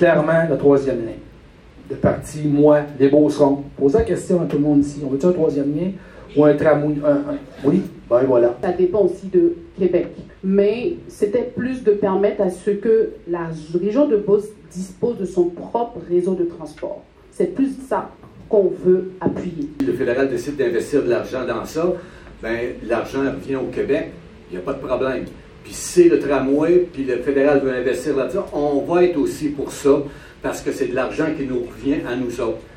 clairement le troisième lien. De parti, moi, les Beaucerons. Posez la question à tout le monde ici. On veut-tu un troisième lien ou un tramway? Oui, ben voilà. Ça dépend aussi de Québec. Mais c'était plus de permettre à ce que la région de Beauce dispose de son propre réseau de transport. C'est plus ça qu'on veut appuyer. Si le fédéral décide d'investir de l'argent dans ça, ben l'argent revient au Québec, il n'y a pas de problème. Puis si c'est le tramway, puis le fédéral veut investir là-dedans, on va être aussi pour ça, parce que c'est de l'argent qui nous revient à nous autres.